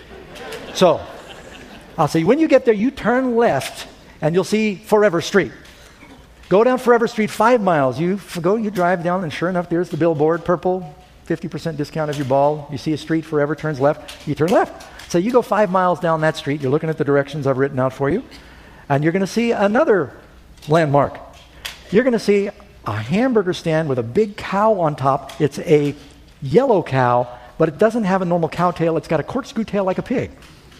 So, I'll say, when you get there, you turn left, and you'll see Forever Street. Go down Forever Street five miles. You go, you drive down, and sure enough, there's the billboard, purple, fifty percent discount if you're bald. You see a street, Forever turns left. You turn left. So you go five miles down that street. You're looking at the directions I've written out for you, and you're going to see another landmark. You're going to see a hamburger stand with a big cow on top. It's a yellow cow, but it doesn't have a normal cow tail. It's got a corkscrew tail like a pig.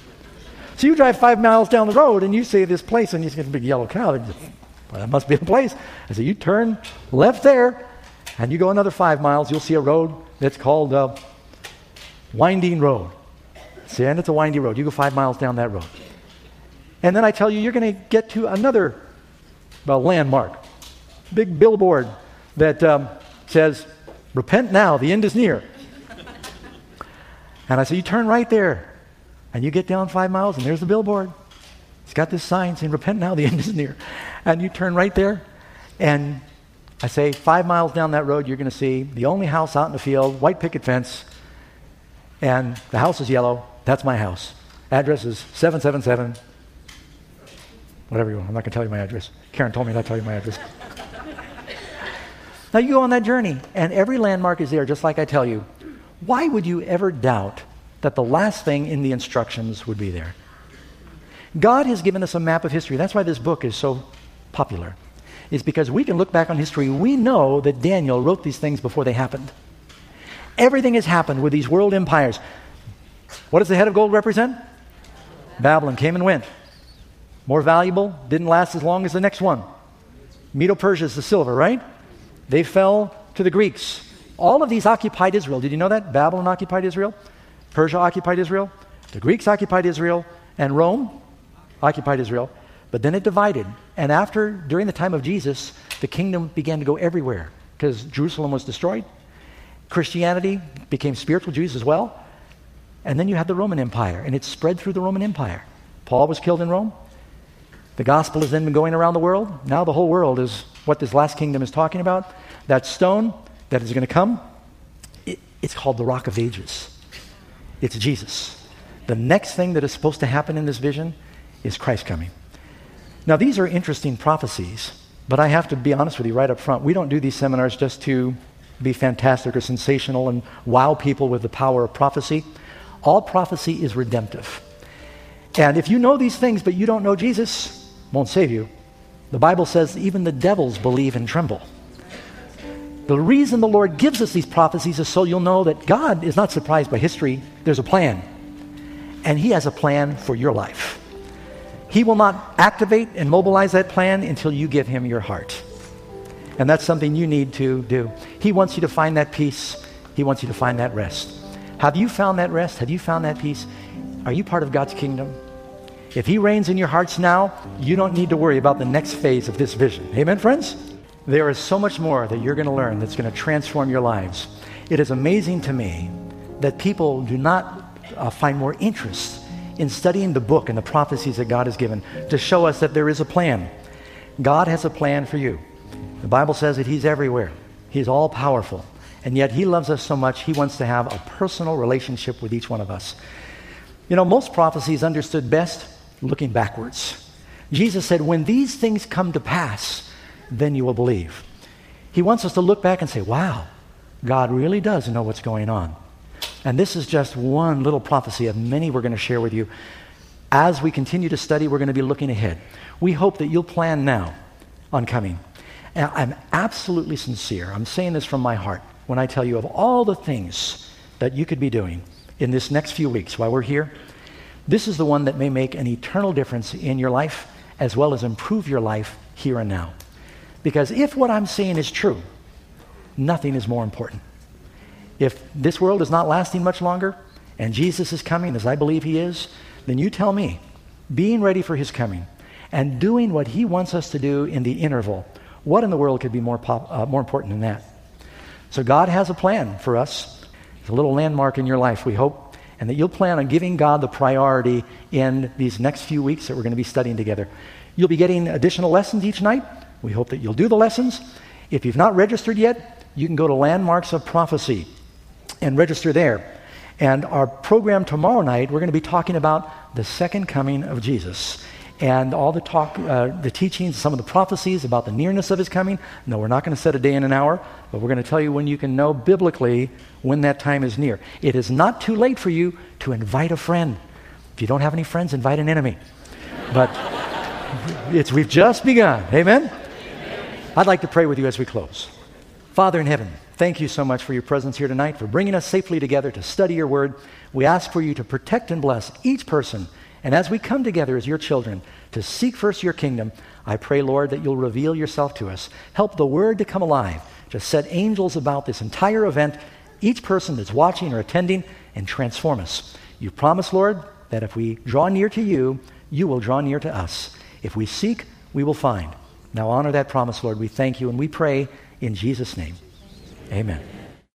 So you drive five miles down the road, and you see this place, and you see a big yellow cow. Well, that must be the place. I so you turn left there, and you go another five miles. You'll see a road that's called uh, winding road. See, and it's a windy road. You go five miles down that road. And then I tell you, you're going to get to another well, landmark, big billboard that um, says, repent now, the end is near. And I say, you turn right there. And you get down five miles, and there's the billboard. It's got this sign saying, repent now, the end is near. And you turn right there, and I say, five miles down that road, you're going to see the only house out in the field, white picket fence, and the house is yellow. That's my house. Address is seven seven seven, whatever you want. I'm not going to tell you my address. Karen told me not to tell you my address. Now you go on that journey, and every landmark is there, just like I tell you. Why would you ever doubt that the last thing in the instructions would be there? God has given us a map of history. That's why this book is so popular. Is because we can look back on history. We know that Daniel wrote these things before they happened. Everything has happened with these world empires. What does the head of gold represent? Babylon came and went. More valuable, didn't last as long as the next one. Medo-Persia is the silver, right? They fell to the Greeks. All of these occupied Israel. Did you know that? Babylon occupied Israel. Persia occupied Israel. The Greeks occupied Israel. And Rome occupied Israel. But then it divided. And after, during the time of Jesus, the kingdom began to go everywhere because Jerusalem was destroyed. Christianity became spiritual Jews as well. And then you had the Roman Empire, and it spread through the Roman Empire. Paul was killed in Rome. The gospel has then been going around the world. Now the whole world is what this last kingdom is talking about. That stone that is going to come, it, it's called the Rock of Ages. It's Jesus. The next thing that is supposed to happen in this vision is Christ coming. Now, these are interesting prophecies, but I have to be honest with you right up front. We don't do these seminars just to be fantastic or sensational and wow people with the power of prophecy. All prophecy is redemptive. And if you know these things, but you don't know Jesus, won't save you. The Bible says even the devils believe and tremble. The reason the Lord gives us these prophecies is so you'll know that God is not surprised by history. There's a plan. And He has a plan for your life. He will not activate and mobilize that plan until you give Him your heart. And that's something you need to do. He wants you to find that peace. He wants you to find that rest. Have you found that rest? Have you found that peace? Are you part of God's kingdom? If He reigns in your hearts now, you don't need to worry about the next phase of this vision. Amen, friends? There is so much more that you're going to learn that's going to transform your lives. It is amazing to me that people do not uh, find more interest in studying the book and the prophecies that God has given to show us that there is a plan. God has a plan for you. The Bible says that He's everywhere. He's all-powerful. And yet He loves us so much, He wants to have a personal relationship with each one of us. You know, most prophecies understood best looking backwards. Jesus said, when these things come to pass, then you will believe. He wants us to look back and say, wow, God really does know what's going on. And this is just one little prophecy of many we're going to share with you. As we continue to study, we're going to be looking ahead. We hope that you'll plan now on coming. And I'm absolutely sincere. I'm saying this from my heart when I tell you of all the things that you could be doing in this next few weeks while we're here. This is the one that may make an eternal difference in your life as well as improve your life here and now. Because if what I'm saying is true, nothing is more important. If this world is not lasting much longer and Jesus is coming, as I believe He is, then you tell me, being ready for His coming and doing what He wants us to do in the interval, what in the world could be more pop, uh, more important than that? So God has a plan for us. It's a little landmark in your life, we hope, and that you'll plan on giving God the priority in these next few weeks that we're going to be studying together. You'll be getting additional lessons each night. We hope that you'll do the lessons. If you've not registered yet, you can go to Landmarks of Prophecy and register there. And our program tomorrow night, we're going to be talking about the second coming of Jesus and all the talk, uh, the teachings, some of the prophecies about the nearness of His coming. No, we're not going to set a day and an hour, but we're going to tell you when you can know biblically when that time is near. It is not too late for you to invite a friend. If you don't have any friends, invite an enemy. But it's we've just begun. Amen? I'd like to pray with you as we close. Father in heaven, thank you so much for your presence here tonight, for bringing us safely together to study your word. We ask for you to protect and bless each person. And as we come together as your children to seek first your kingdom, I pray, Lord, that you'll reveal yourself to us. Help the word to come alive. Just set angels about this entire event each person that's watching or attending and transform us. You promise, Lord, that if we draw near to you, you will draw near to us. If we seek, we will find. Now honor that promise, Lord. We thank you and we pray in Jesus' name. Amen.